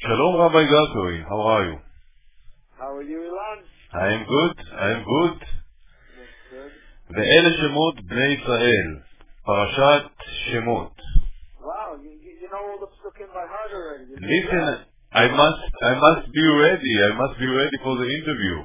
Shalom, Rabbi Galtori. How are you? How are you, Ilan? I am good. That's good. ואלה שמות בני ישראל. פרשת שמות. Wow, you know all the psukim by heart already. Listen, I must be ready. I must be ready for the interview.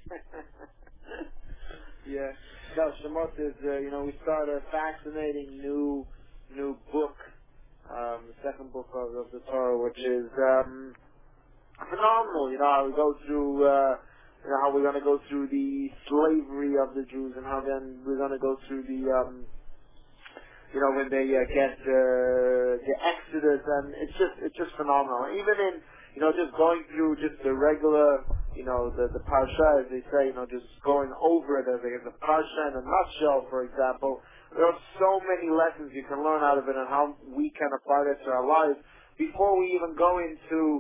Yeah. No, Shemot is, we start a fascinating new book, the second book of the Torah, which is phenomenal. How we go through, how we're going to go through the slavery of the Jews, and how then we're going to go through the, when they get the Exodus, and it's just phenomenal. Even in, just going through just the regular, the parsha, as they say, just going over it as a parsha in a nutshell, for example. There are so many lessons you can learn out of it and how we can apply that to our lives before we even go into,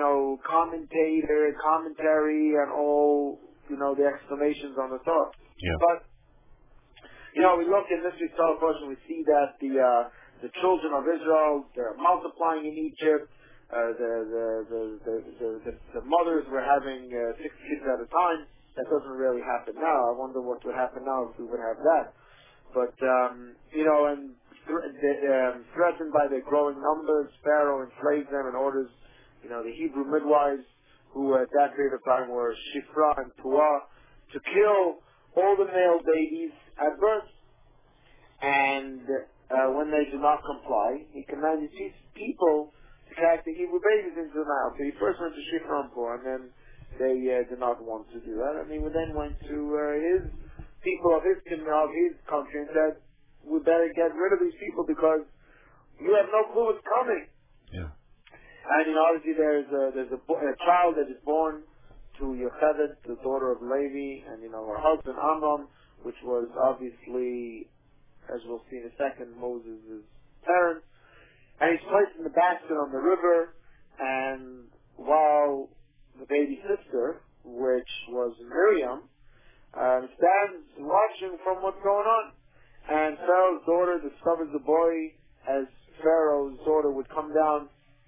commentary and all, the explanations on the Torah. Yeah. But, we look in this week's Torah portion, we see that the children of Israel, they're multiplying in Egypt. The mothers were having 6 kids at a time. That doesn't really happen now. I wonder what would happen now if we would have that. But, and threatened by their growing numbers, Pharaoh enslaves them and orders, the Hebrew midwives, who at that period of time were Shifra and Puah, to kill all the male babies at birth. And when they do not comply, he commanded these people to cast the Hebrew babies into the Nile. So he first went to Shifra and Puah, and then they did not want to do that. And he then went to his people of his country and said, we better get rid of these people because you have no clue what's coming. Yeah. And obviously there's a child that is born to Yocheved, the daughter of Levi, and her husband Amram, which was obviously, as we'll see in a second, Moses' parents. And he's placed in the basket on the river, and while the baby sister, which was Miriam, stands watching from what's going on. And Pharaoh's daughter discovers the boy as Pharaoh's daughter would come down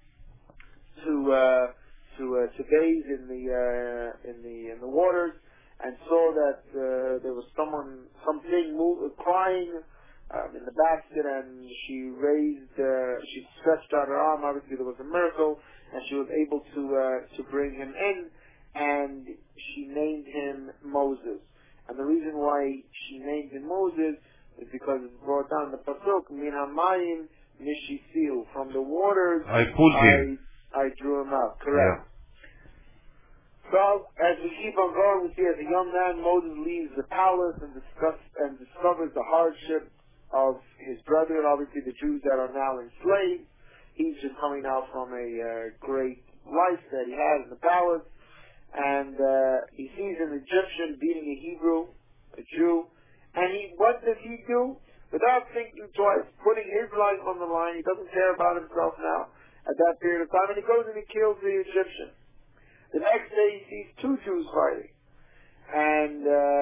to bathe in the waters, and saw that there was something crying in the basket, and she stretched out her arm. Obviously, there was a miracle, and she was able to bring him in, and she named him Moses. And the reason why she named him Moses is because it's brought down in the pasuk, Min hamayim nishisiu, from the waters I pulled him. I drew him out. Correct. Yeah. So, as we keep on going, we see as a young man, Moses leaves the palace and discovers the hardship of his brethren, obviously the Jews that are now enslaved. He's just coming out from a great life that he had in the palace, and he sees an Egyptian beating a Hebrew, a Jew, and what does he do? Without thinking twice, putting his life on the line, he doesn't care about himself now at that period of time, and he goes and he kills the Egyptian. The next day he sees 2 Jews fighting, and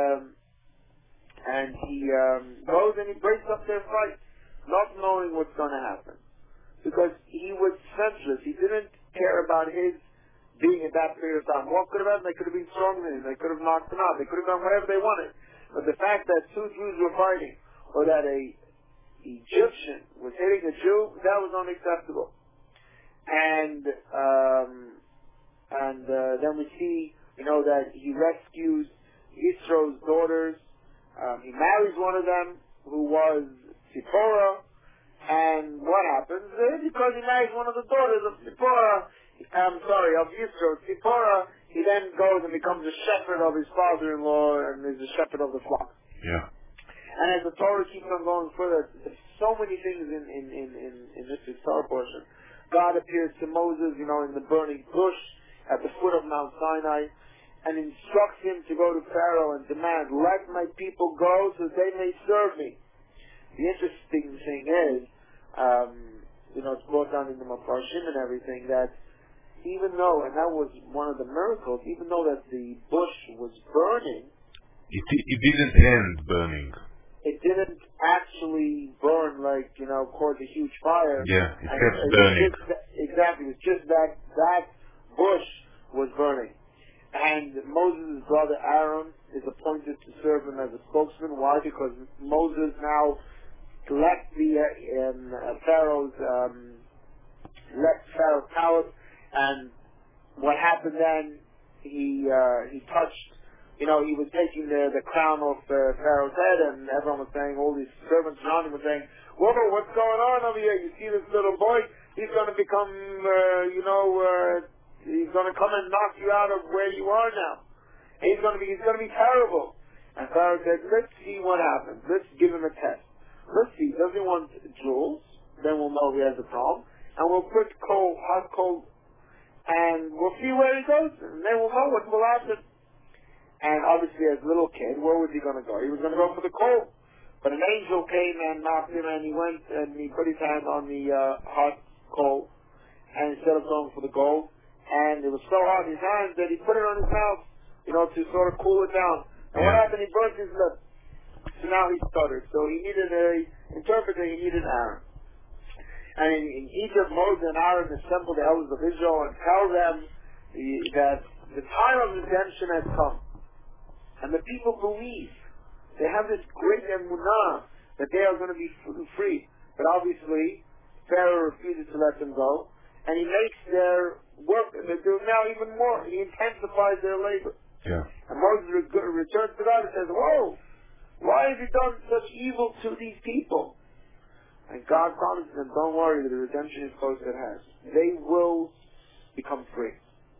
he goes and he breaks up their fight, not knowing what's going to happen, because he was senseless. He didn't care about his being at that period of time. What could have happened? They could have been stronger than him. They could have knocked him out. They could have done whatever they wanted. But the fact that 2 Jews were fighting, or that a Egyptian was hitting a Jew, that was unacceptable. And then we see, that he rescues Yisro's daughters. He marries one of them, who was Zipporah. And what happens? Because he marries one of the daughters of Zipporah, of Yisro, Zipporah, he then goes and becomes a shepherd of his father-in-law and is a shepherd of the flock. Yeah. And as the Torah keeps on going further, there's so many things in this Torah portion. God appears to Moses, in the burning bush at the foot of Mount Sinai, and instructs him to go to Pharaoh and demand, let my people go so they may serve me. The interesting thing is, it's brought down in the Mepharshim and everything, that even though, and that was one of the miracles, even though that the bush was burning, it didn't end burning. It didn't actually burn cause a huge fire. Yeah, it kept burning. Exactly. It was just that bush was burning. And Moses' brother Aaron is appointed to serve him as a spokesman. Why? Because Moses now left the Pharaoh's palace, and what happened then? He touched. He was taking the crown off Pharaoh's head, and everyone was saying, all these servants around him were saying, "Whoa, what's going on over here? You see this little boy? He's going to become, he's going to come and knock you out of where you are now. He's going to be terrible." And Pharaoh said, "Let's see what happens. Let's give him a test. Let's see. Does he want jewels? Then we'll know he has a problem. And we'll put hot coal, and we'll see where he goes, and then we'll know what will happen." And obviously, as a little kid, where was he going to go? He was going to go for the coal. But an angel came and knocked him, and he went and he put his hand on the hot coal, and instead of going for the gold, and it was so hot in his hand that he put it on his mouth, to sort of cool it down. And what happened? He burnt his lip. So now he stuttered. So he needed an interpreter. He needed Aaron. And in Egypt, Moses and Aaron assembled the elders of Israel and tell them that the time of redemption has come. And the people believe. They have this great emunah that they are going to be free. But obviously, Pharaoh refuses to let them go. And he makes their work, and they're doing now even more. He intensifies their labor. Yeah. And Moses returns to God and says, "Whoa, why have you done such evil to these people?" And God promises them, "Don't worry, the redemption is close at hand. They will become free."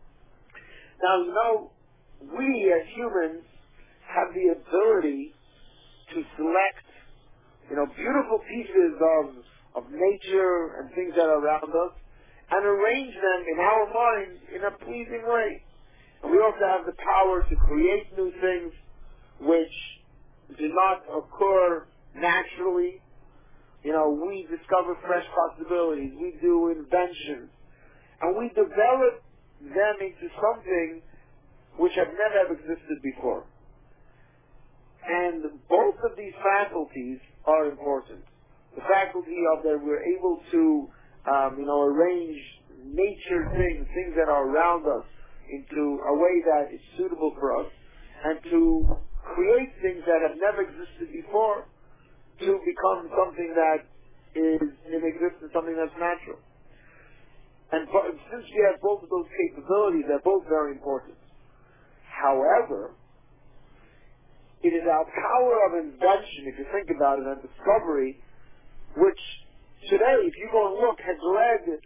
Now, we as humans have the ability to select, beautiful pieces of nature and things that are around us and arrange them in our minds in a pleasing way. And we also have the power to create new things which do not occur naturally. We discover fresh possibilities. We do inventions. And we develop them into something which have never existed before. And both of these faculties are important. The faculty of that we're able to, arrange nature things that are around us into a way that is suitable for us, and to create things that have never existed before to become something that is in existence, something that's natural. And since we have both of those capabilities, they're both very important. However, it is our power of invention, if you think about it, and discovery, which today, if you go and look, has led,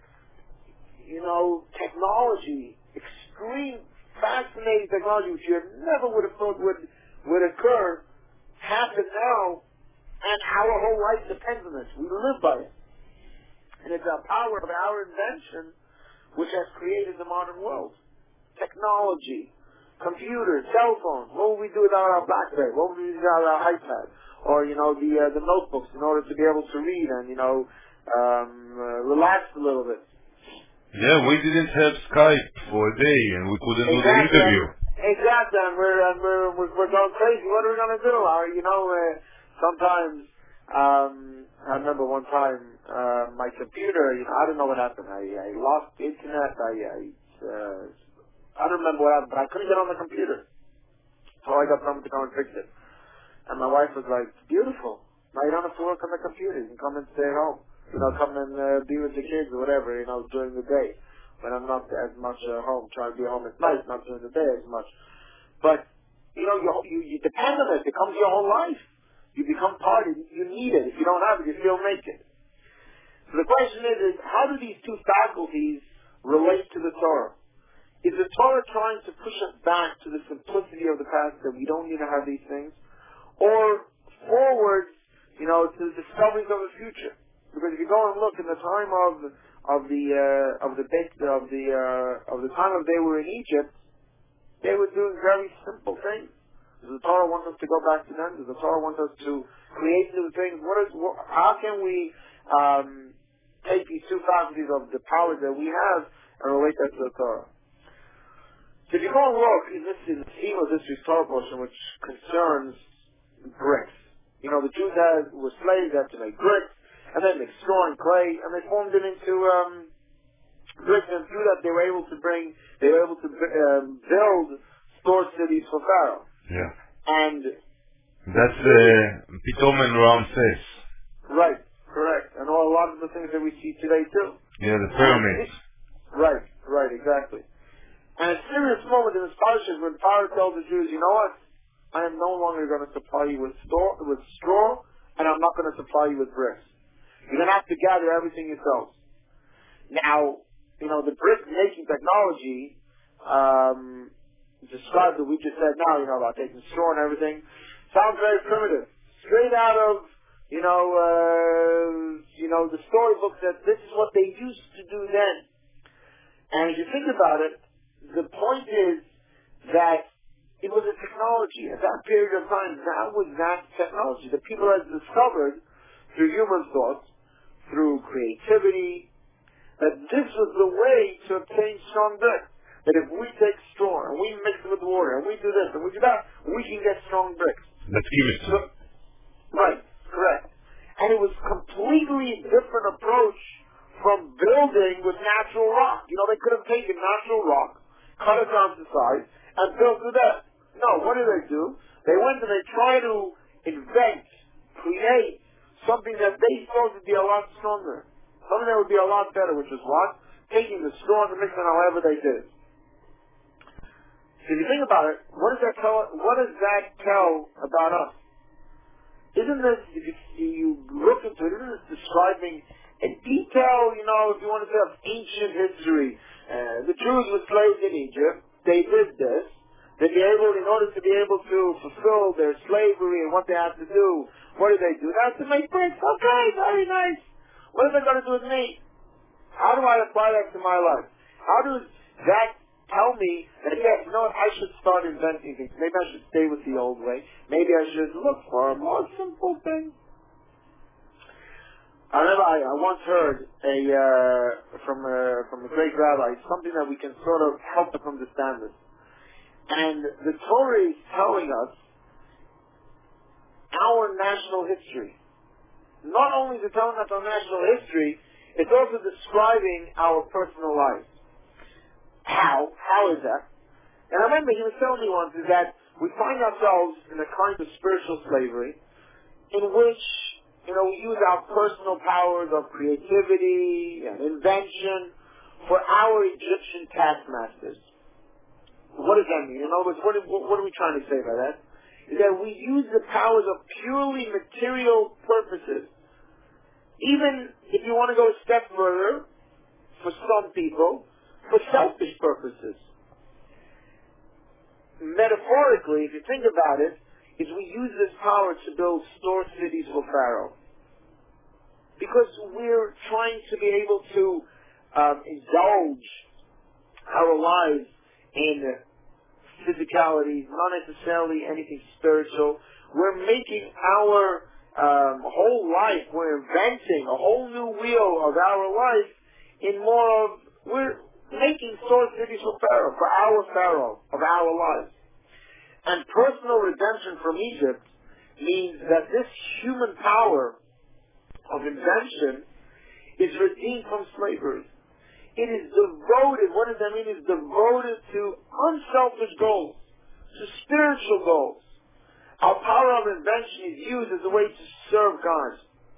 technology, extreme, fascinating technology, which you never would have thought would occur, happen now, and our whole life depends on this. We live by it. And it's our power of our invention which has created the modern world. Technology, computers, cell phones. What would we do without our BlackBerry? What would we do without our iPad? Or, the notebooks in order to be able to read and, relax a little bit. Yeah, we didn't have Skype for a day and we couldn't do the interview. Exactly, and we're going crazy. What are we going to do? Sometimes, I remember one time, my computer, I don't know what happened. I lost the internet. I don't remember what happened, but I couldn't get on the computer. So I got someone to come and fix it. And my wife was like, "Beautiful. Now you don't have to work on the computer. You can come and stay at home. Come and be with the kids or whatever, during the day. When I'm not as much at home, trying to be home at night, not during the day as much. But, you depend on it. It becomes your whole life. You become part of it. You need it. If you don't have it, you still make it. So the question is how do these two faculties relate to the Torah? Is the Torah trying to push us back to the simplicity of the past, that we don't need to have these things? Or forward, to the discoveries of the future? Because if you go and look in the time of the time of they were in Egypt, they were doing very simple things. Does the Torah want us to go back to them? Does the Torah want us to create new things? How can we take these two faculties of the power that we have and relate that to the Torah? So if you go and look in the theme of this Torah portion, which concerns bricks. The Jews were slaves, had to make bricks, and then make straw and clay, and they formed it into bricks, and through that they were able to build store cities for Pharaoh. Yeah. And that's Pitom and Ramses. Right, correct. And a lot of the things that we see today too. Yeah, the pyramids. Right, exactly. And a serious moment in this parasha is when Pharaoh tells the Jews, you know what? I am no longer going to supply you with straw, and I'm not going to supply you with bricks. You're going to have to gather everything yourselves. Now, the brick making technology, described that we just said now, about taking straw and everything, sounds very primitive. Straight out of, the storybooks that this is what they used to do then. And if you think about it, the point is that it was a technology. At that period of time, that was that technology that people had discovered through human thought, through creativity, that this was the way to obtain strong bricks. That if we take straw and we mix it with water and we do this and we do that, we can get strong bricks. That's chemistry. Right, correct. And it was completely different approach from building with natural rock. They could have taken natural rock, cut it down to size, and built with that. No, what do? They went and they tried to invent, create something that they thought would be a lot stronger. Something that would be a lot better, which is what? Taking the straw and mixing however they did. So if you think about it, what does that tell about us? Isn't this, if you look into it, isn't this describing in detail, if you want to say, of ancient history? The Jews were slaves in Egypt. They did this. In order to be able to fulfill their slavery and what they had to do, what did they do? They had to make bricks. Okay, very nice. What is that going to do with me? How do I apply that to my life? How does that tell me that, yes, I should start inventing things. Maybe I should stay with the old way. Maybe I should look for a more simple thing. I remember I once heard from a great rabbi, something that we can sort of help us understand this. And the Torah is telling us our national history. Not only is it telling us our national history, it's also describing our personal lives. How? How is that? And I remember he was telling me once is that we find ourselves in a kind of spiritual slavery in which, we use our personal powers of creativity and invention for our Egyptian taskmasters. What does that mean? In other words, what are we trying to say by that? Is that we use the powers of purely material purposes. Even if you want to go a step further, for some people, for selfish purposes. Metaphorically, if you think about it, is we use this power to build store cities for Pharaoh. Because we're trying to be able to indulge our lives in physicality, not necessarily anything spiritual. We're making our whole life, we're inventing a whole new wheel of our life in more of, we're making store cities for Pharaoh, for our Pharaoh of our lives. And personal redemption from Egypt means that this human power of invention is redeemed from slavery. It is devoted, what does that mean? It's devoted to unselfish goals, to spiritual goals. Our power of invention is used as a way to serve God.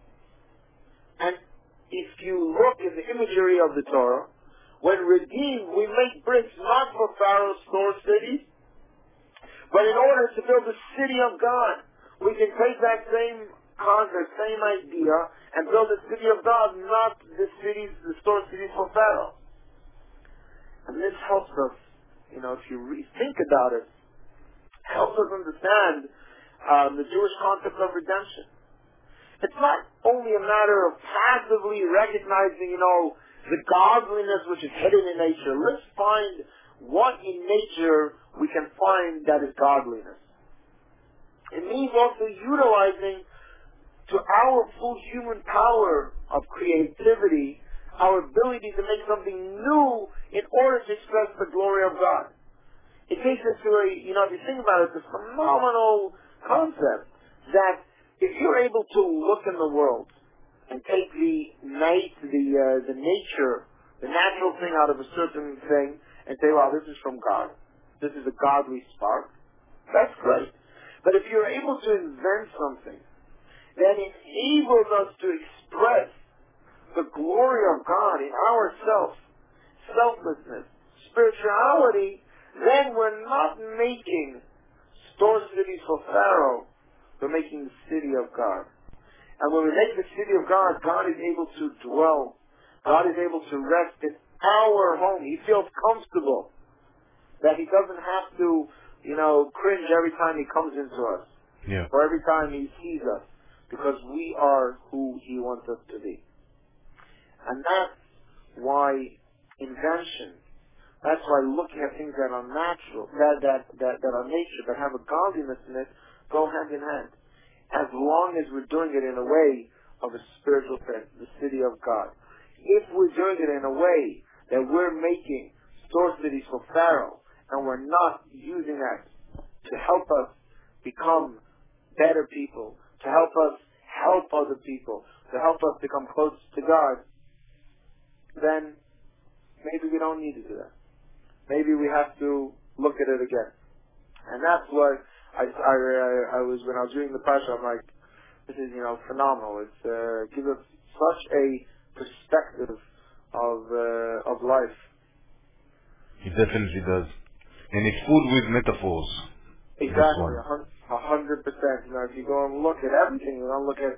And if you look at the imagery of the Torah, when redeemed, we make bricks not for Pharaoh's store cities, but in order to build the city of God. We can take that same concept, same idea, and build the city of God, not the store cities for Pharaoh. And this helps us, if you think about it, helps us understand the Jewish concept of redemption. It's not only a matter of passively recognizing, the godliness which is hidden in nature. Let's find what in nature we can find that is godliness. It means also utilizing to our full human power of creativity, our ability to make something new in order to express the glory of God. It takes us to if you think about it, it's a phenomenal concept that if you're able to look in the world and take the nature, the natural little thing out of a certain thing and say, wow, this is from God. This is a godly spark. That's great. But if you're able to invent something that enables us to express the glory of God in ourselves, selflessness, spirituality, then we're not making store cities for Pharaoh. We're making the city of God. And when we make the city of God, God is able to dwell. God is able to rest in our home. He feels comfortable that he doesn't have to, cringe every time he comes into us. Yeah. Or every time he sees us. Because we are who he wants us to be. And that's why invention, that's why looking at things that are natural, that are nature, that have a godliness in it, go hand in hand. As long as we're doing it in a way of a spiritual sense, the city of God. If we're doing it in a way that we're making store cities for Pharaoh, and we're not using that to help us become better people, to help us help other people, to help us become close to God, then maybe we don't need to do that. Maybe we have to look at it again. And that's what I was, when I was reading the Parsha, I'm like, this is, phenomenal. It gives us such a perspective of life. It definitely does. And it's full with metaphors. Exactly, 100%. If you go and look at everything, you don't look at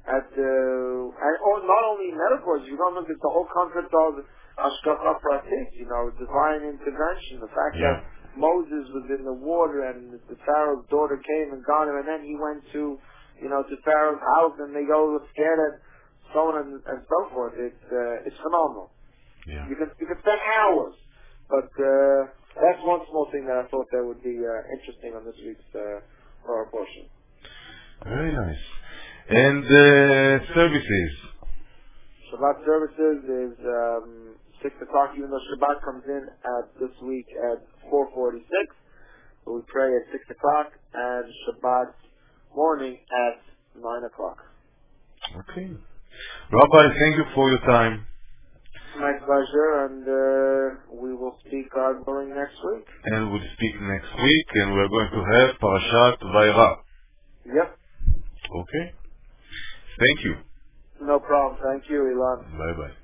not only metaphors, you don't look at the whole concept of Hashgacha Pratit, divine intervention, the fact that Moses was in the water and the Pharaoh's daughter came and got him, and then he went to Pharaoh's house and they go scared and so on and so forth. It's phenomenal. Yeah. You can spend hours, but that's one small thing that I thought that would be interesting on this week's Torah portion. Very nice. And services. Shabbat services is 6 o'clock, even though Shabbat comes in at this week at 4:46. But we pray at 6 o'clock, and Shabbat morning at 9 o'clock. Okay. Rabbi, thank you for your time. My pleasure, and we will speak, God willing, next week. And we'll speak next week, and we're going to have Parashat Vayera. Yep. Okay. Thank you. No problem. Thank you, Ilan. Bye-bye.